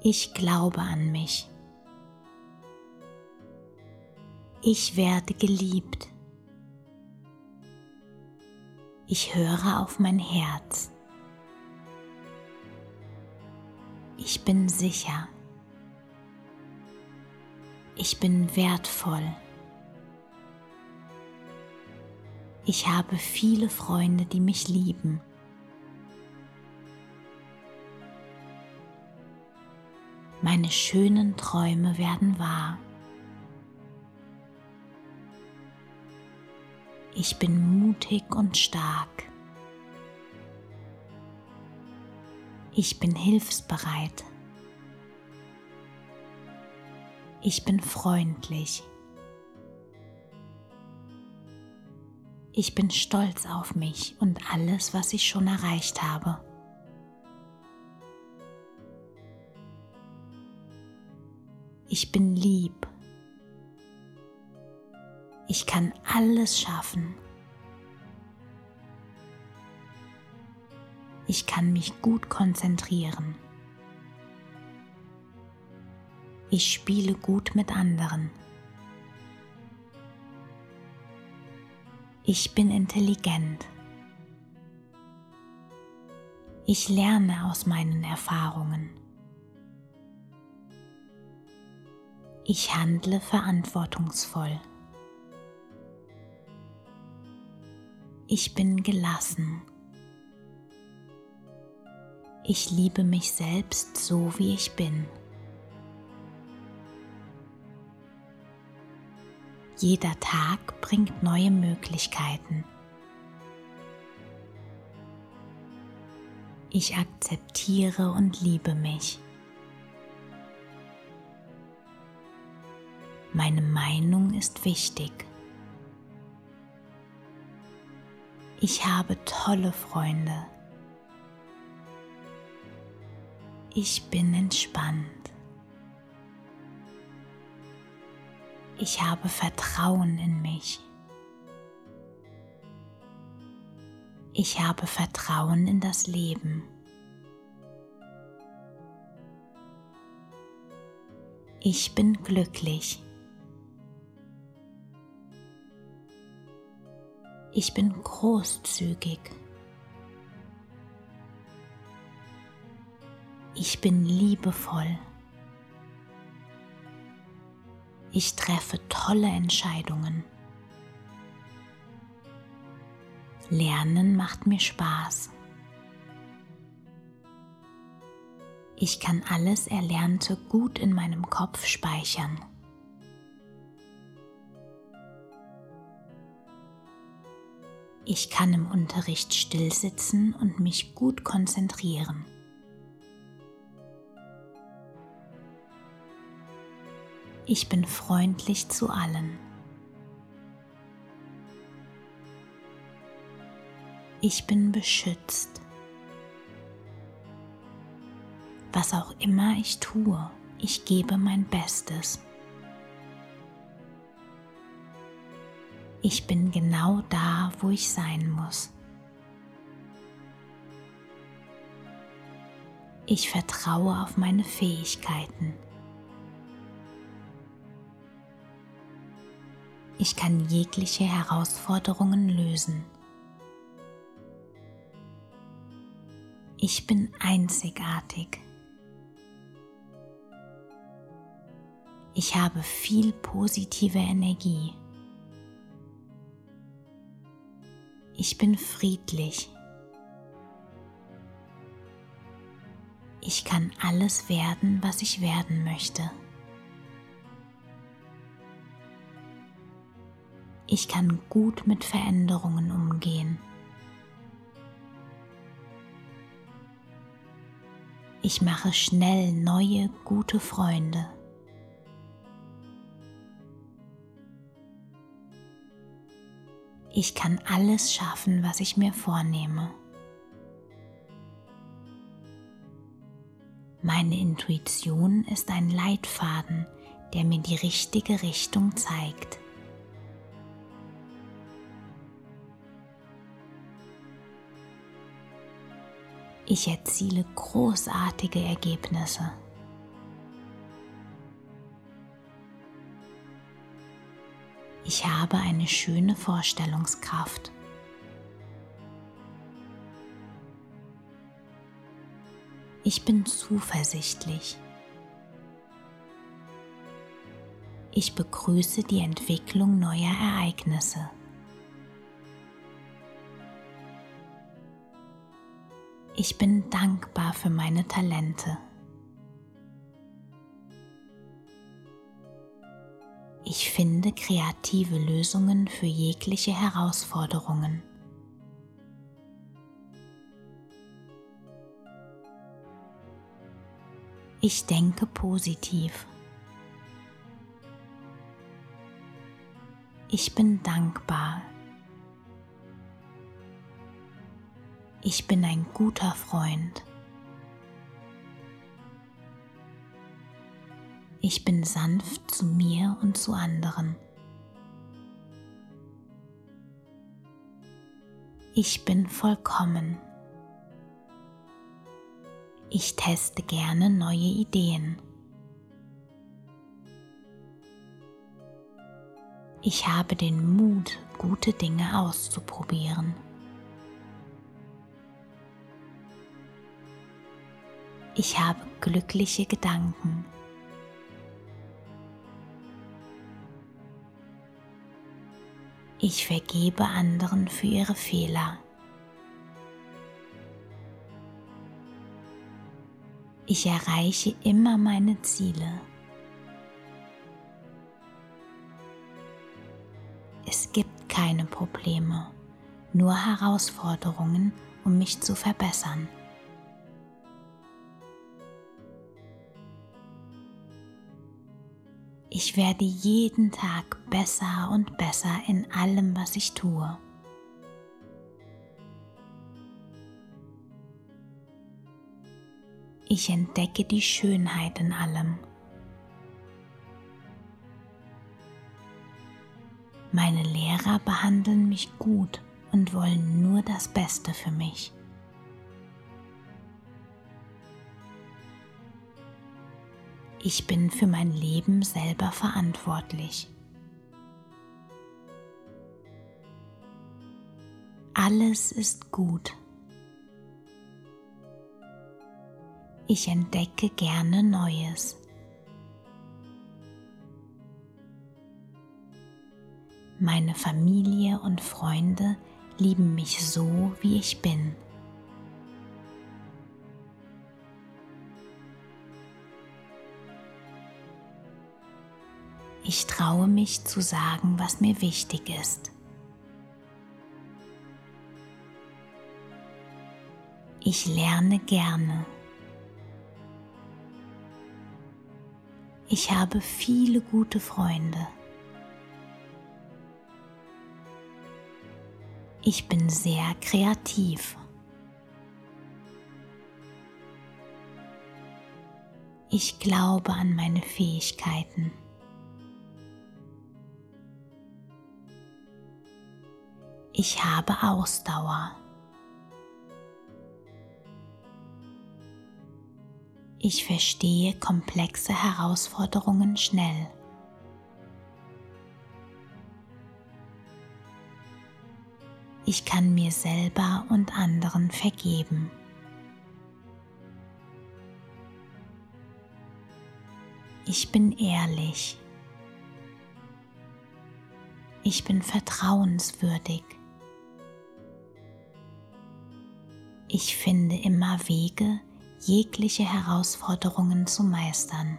Ich glaube an mich. Ich werde geliebt. Ich höre auf mein Herz. Ich bin sicher. Ich bin wertvoll. Ich habe viele Freunde, die mich lieben. Meine schönen Träume werden wahr. Ich bin mutig und stark. Ich bin hilfsbereit. Ich bin freundlich. Ich bin stolz auf mich und alles, was ich schon erreicht habe. Ich bin lieb. Ich kann alles schaffen. Ich kann mich gut konzentrieren. Ich spiele gut mit anderen. Ich bin intelligent. Ich lerne aus meinen Erfahrungen. Ich handle verantwortungsvoll. Ich bin gelassen. Ich liebe mich selbst so, wie ich bin. Jeder Tag bringt neue Möglichkeiten. Ich akzeptiere und liebe mich. Meine Meinung ist wichtig. Ich habe tolle Freunde. Ich bin entspannt. Ich habe Vertrauen in mich. Ich habe Vertrauen in das Leben. Ich bin glücklich. Ich bin großzügig. Ich bin liebevoll. Ich treffe tolle Entscheidungen. Lernen macht mir Spaß. Ich kann alles Erlernte gut in meinem Kopf speichern. Ich kann im Unterricht stillsitzen und mich gut konzentrieren. Ich bin freundlich zu allen. Ich bin beschützt. Was auch immer ich tue, ich gebe mein Bestes. Ich bin genau da, wo ich sein muss. Ich vertraue auf meine Fähigkeiten. Ich kann jegliche Herausforderungen lösen. Ich bin einzigartig. Ich habe viel positive Energie. Ich bin friedlich. Ich kann alles werden, was ich werden möchte. Ich kann gut mit Veränderungen umgehen. Ich mache schnell neue, gute Freunde. Ich kann alles schaffen, was ich mir vornehme. Meine Intuition ist ein Leitfaden, der mir die richtige Richtung zeigt. Ich erziele großartige Ergebnisse. Ich habe eine schöne Vorstellungskraft. Ich bin zuversichtlich. Ich begrüße die Entwicklung neuer Ereignisse. Ich bin dankbar für meine Talente. Ich finde kreative Lösungen für jegliche Herausforderungen. Ich denke positiv. Ich bin dankbar. Ich bin ein guter Freund. Ich bin sanft zu mir und zu anderen. Ich bin vollkommen. Ich teste gerne neue Ideen. Ich habe den Mut, gute Dinge auszuprobieren. Ich habe glückliche Gedanken. Ich vergebe anderen für ihre Fehler. Ich erreiche immer meine Ziele. Es gibt keine Probleme, nur Herausforderungen, um mich zu verbessern. Ich werde jeden Tag besser und besser in allem, was ich tue. Ich entdecke die Schönheit in allem. Meine Lehrer behandeln mich gut und wollen nur das Beste für mich. Ich bin für mein Leben selber verantwortlich. Alles ist gut. Ich entdecke gerne Neues. Meine Familie und Freunde lieben mich so, wie ich bin. Ich traue mich zu sagen, was mir wichtig ist. Ich lerne gerne. Ich habe viele gute Freunde. Ich bin sehr kreativ. Ich glaube an meine Fähigkeiten. Ich habe Ausdauer. Ich verstehe komplexe Herausforderungen schnell. Ich kann mir selber und anderen vergeben. Ich bin ehrlich. Ich bin vertrauenswürdig. Ich finde immer Wege, jegliche Herausforderungen zu meistern.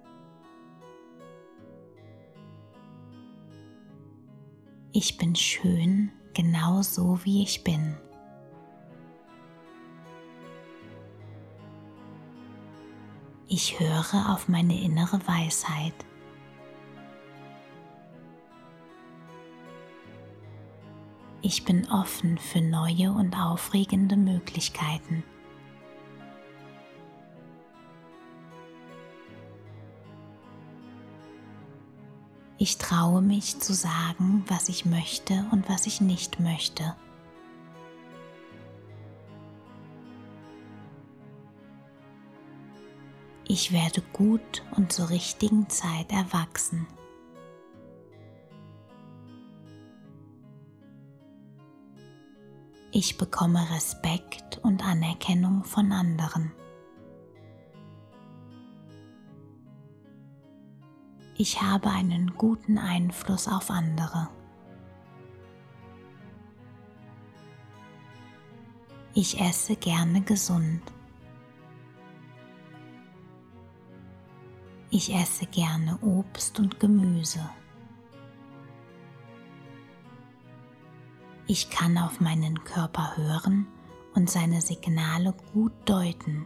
Ich bin schön, genau so wie ich bin. Ich höre auf meine innere Weisheit. Ich bin offen für neue und aufregende Möglichkeiten. Ich traue mich zu sagen, was ich möchte und was ich nicht möchte. Ich werde gut und zur richtigen Zeit erwachsen. Ich bekomme Respekt und Anerkennung von anderen. Ich habe einen guten Einfluss auf andere. Ich esse gerne gesund. Ich esse gerne Obst und Gemüse. Ich kann auf meinen Körper hören und seine Signale gut deuten.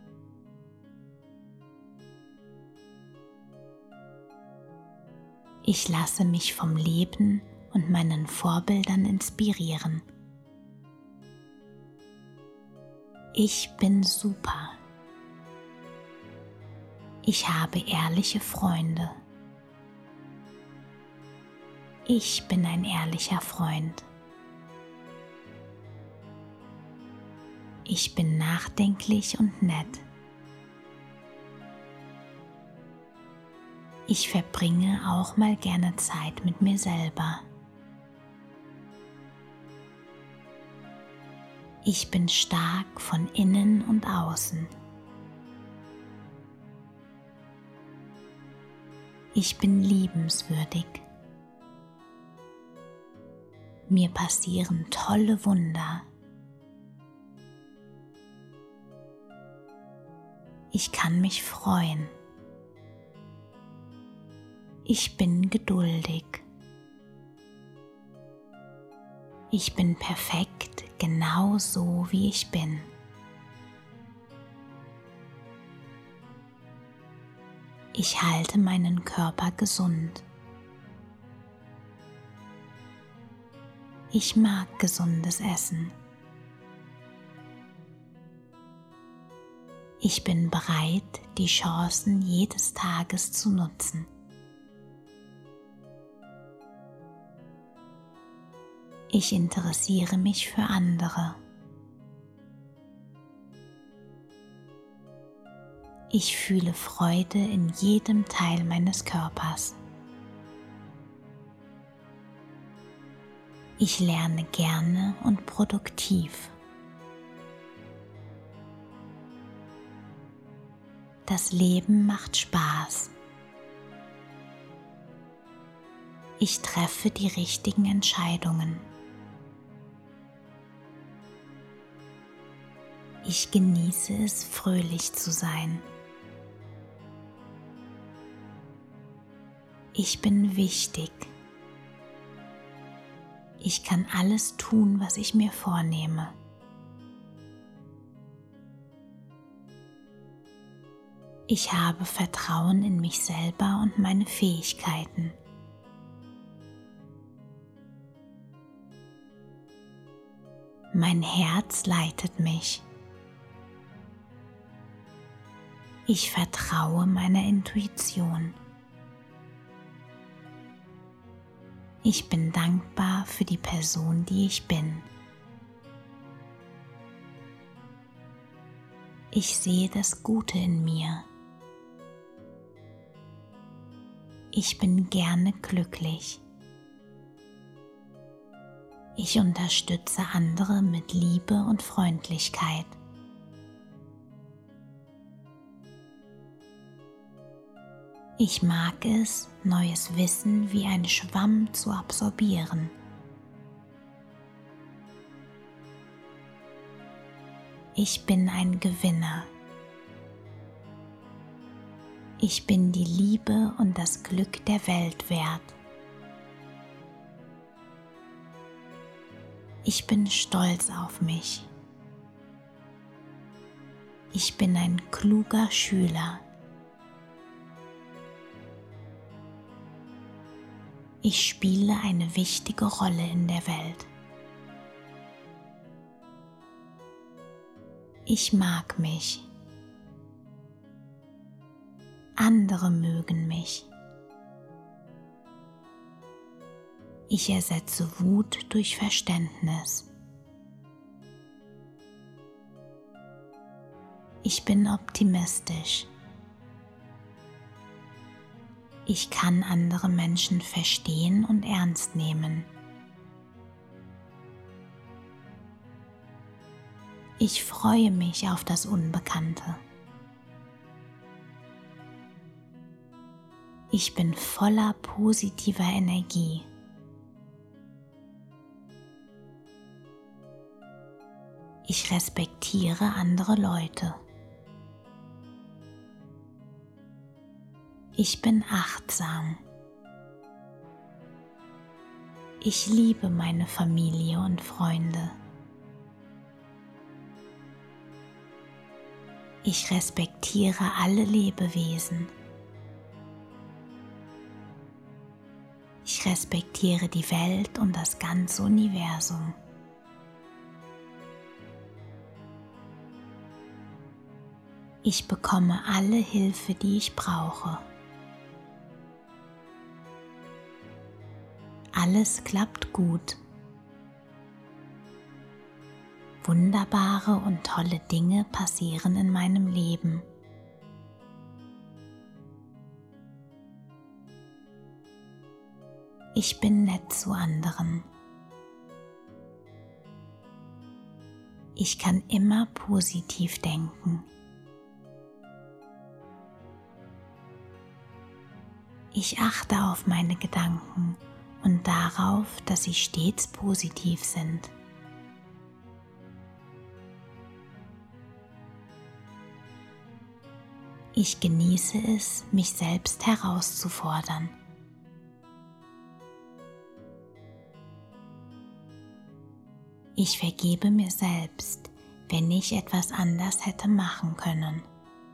Ich lasse mich vom Leben und meinen Vorbildern inspirieren. Ich bin super. Ich habe ehrliche Freunde. Ich bin ein ehrlicher Freund. Ich bin nachdenklich und nett. Ich verbringe auch mal gerne Zeit mit mir selber. Ich bin stark von innen und außen. Ich bin liebenswürdig. Mir passieren tolle Wunder. Ich kann mich freuen. Ich bin geduldig. Ich bin perfekt, genau so wie ich bin. Ich halte meinen Körper gesund. Ich mag gesundes Essen. Ich bin bereit, die Chancen jedes Tages zu nutzen. Ich interessiere mich für andere. Ich fühle Freude in jedem Teil meines Körpers. Ich lerne gerne und produktiv. Das Leben macht Spaß. Ich treffe die richtigen Entscheidungen. Ich genieße es, fröhlich zu sein. Ich bin wichtig. Ich kann alles tun, was ich mir vornehme. Ich habe Vertrauen in mich selber und meine Fähigkeiten. Mein Herz leitet mich. Ich vertraue meiner Intuition. Ich bin dankbar für die Person, die ich bin. Ich sehe das Gute in mir. Ich bin gerne glücklich. Ich unterstütze andere mit Liebe und Freundlichkeit. Ich mag es, neues Wissen wie ein Schwamm zu absorbieren. Ich bin ein Gewinner. Ich bin die Liebe und das Glück der Welt wert. Ich bin stolz auf mich. Ich bin ein kluger Schüler. Ich spiele eine wichtige Rolle in der Welt. Ich mag mich. Andere mögen mich. Ich ersetze Wut durch Verständnis. Ich bin optimistisch. Ich kann andere Menschen verstehen und ernst nehmen. Ich freue mich auf das Unbekannte. Ich bin voller positiver Energie. Ich respektiere andere Leute. Ich bin achtsam. Ich liebe meine Familie und Freunde. Ich respektiere alle Lebewesen. Ich respektiere die Welt und das ganze Universum. Ich bekomme alle Hilfe, die ich brauche. Alles klappt gut. Wunderbare und tolle Dinge passieren in meinem Leben. Ich bin nett zu anderen. Ich kann immer positiv denken. Ich achte auf meine Gedanken und darauf, dass sie stets positiv sind. Ich genieße es, mich selbst herauszufordern. Ich vergebe mir selbst, wenn ich etwas anders hätte machen können.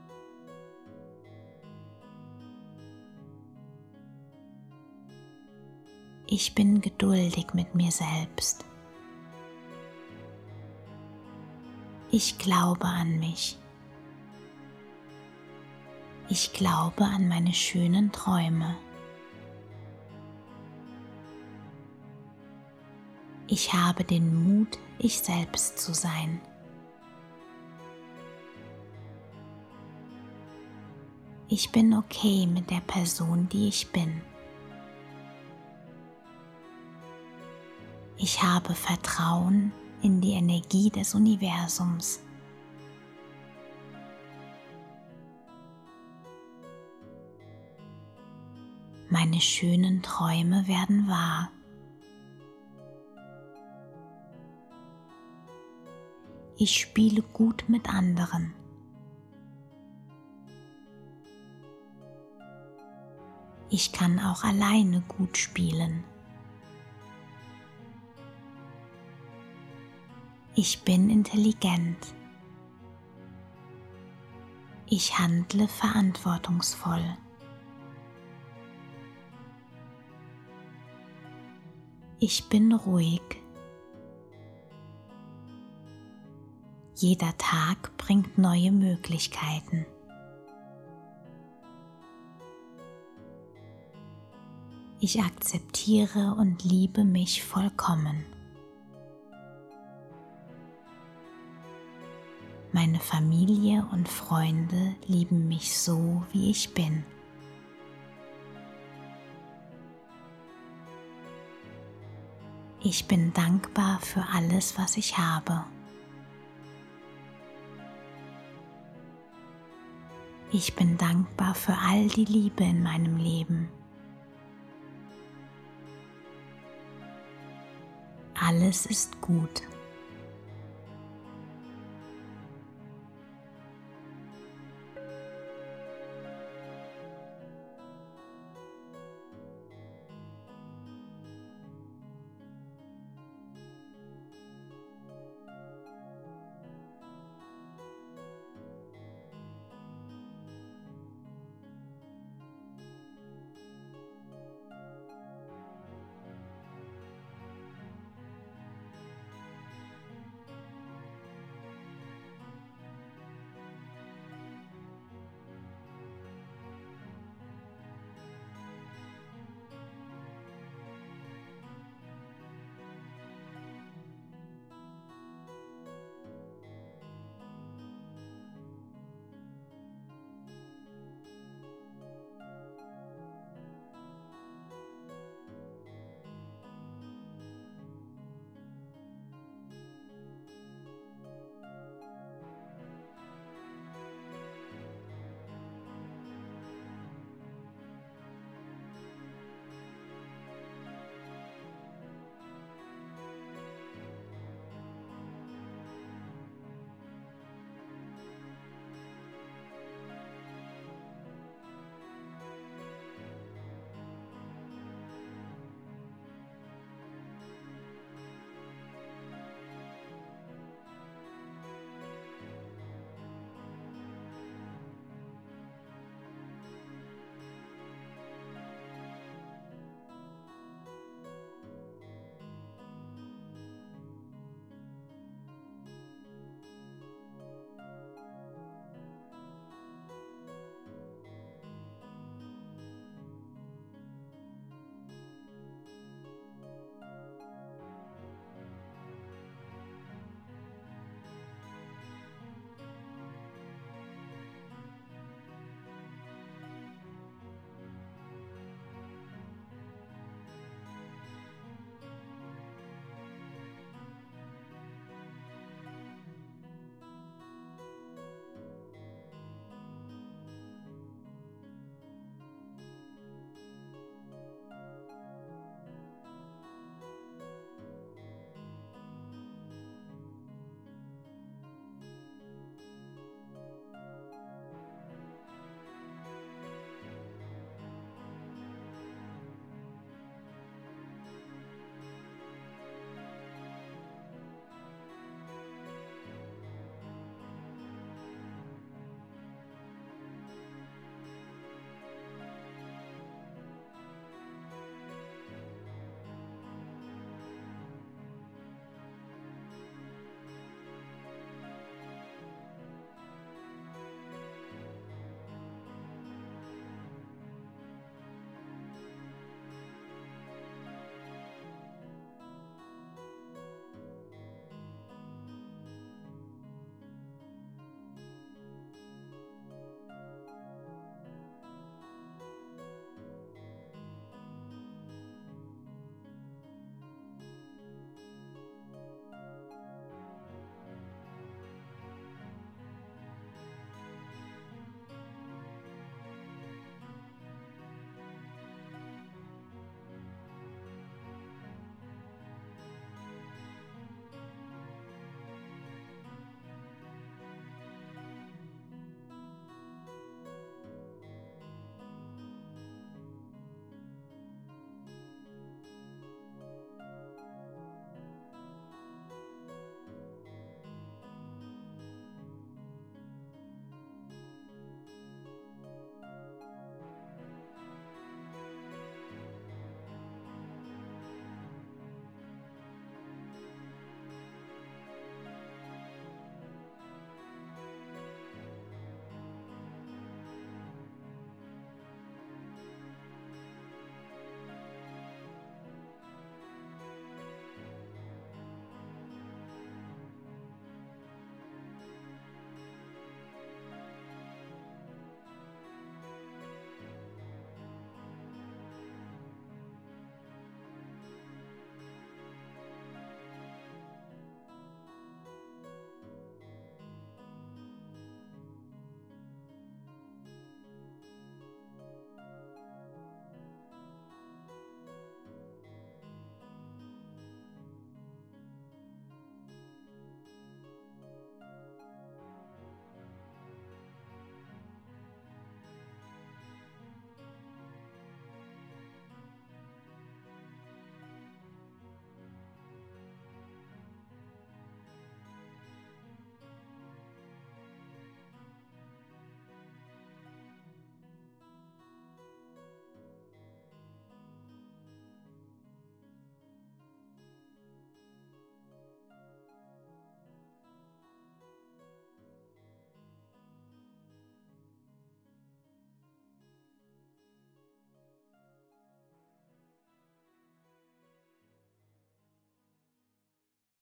Ich bin geduldig mit mir selbst. Ich glaube an mich. Ich glaube an meine schönen Träume. Ich habe den Mut, ich selbst zu sein. Ich bin okay mit der Person, die ich bin. Ich habe Vertrauen in die Energie des Universums. Meine schönen Träume werden wahr. Ich spiele gut mit anderen. Ich kann auch alleine gut spielen. Ich bin intelligent. Ich handle verantwortungsvoll. Ich bin ruhig. Jeder Tag bringt neue Möglichkeiten. Ich akzeptiere und liebe mich vollkommen. Meine Familie und Freunde lieben mich so, wie ich bin. Ich bin dankbar für alles, was ich habe. Ich bin dankbar für all die Liebe in meinem Leben. Alles ist gut.